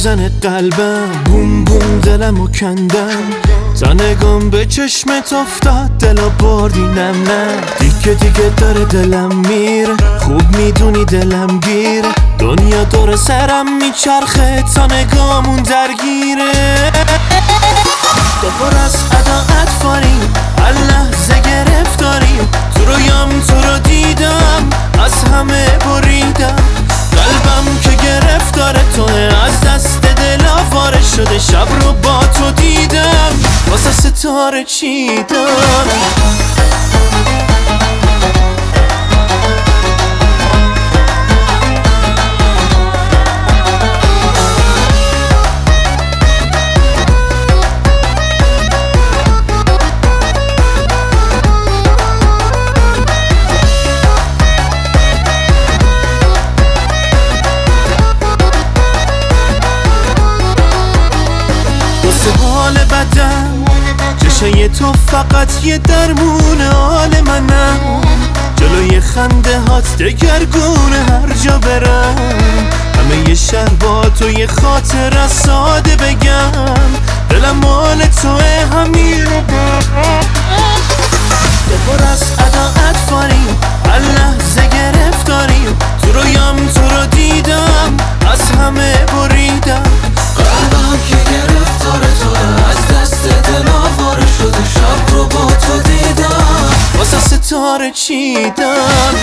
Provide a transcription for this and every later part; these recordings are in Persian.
میزنه قلبم، بوم بوم دلمو کندم. تا نگام به چشمت افتاد دلا بردی نم نم. دیگه داره دلم میره، خوب میدونی دلم گیره. دنیا دور سرم میچرخه تا نگامون درگیره. دوباره از عداعت فاریم، هر لحظه گرفتاریم. تو رویام تو رو دیدم، از همه بریدم. قلبم که گرفتار توه، از دست دل آواره شده. شب رو با تو دیدم، واسه ستاره چیدم. حال بدم چشای تو فقط یه درمون حال منم. جلوی خنده هات دگرگونه، هر جا برم همه یه شهر با تو یه خاطره ساده بگم. دلم مال توه، همین رو دوباره از عداعت فاریم، هر لحظه گرفتاریم. تو رویام تو رو دیدم، از همه بریدم. قلبم که گرفتار توه، از دست دل آواره شده. شب رو با تو دیدم، واسه ستاره چیدم.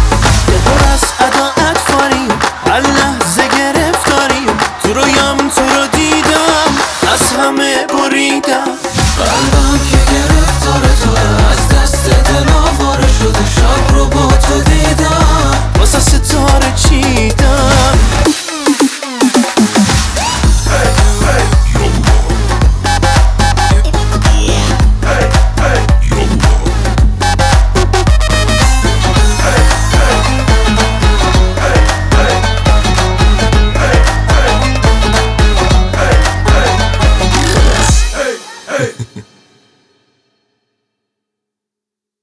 هر لحظه گرفتاریم، تو رویام تو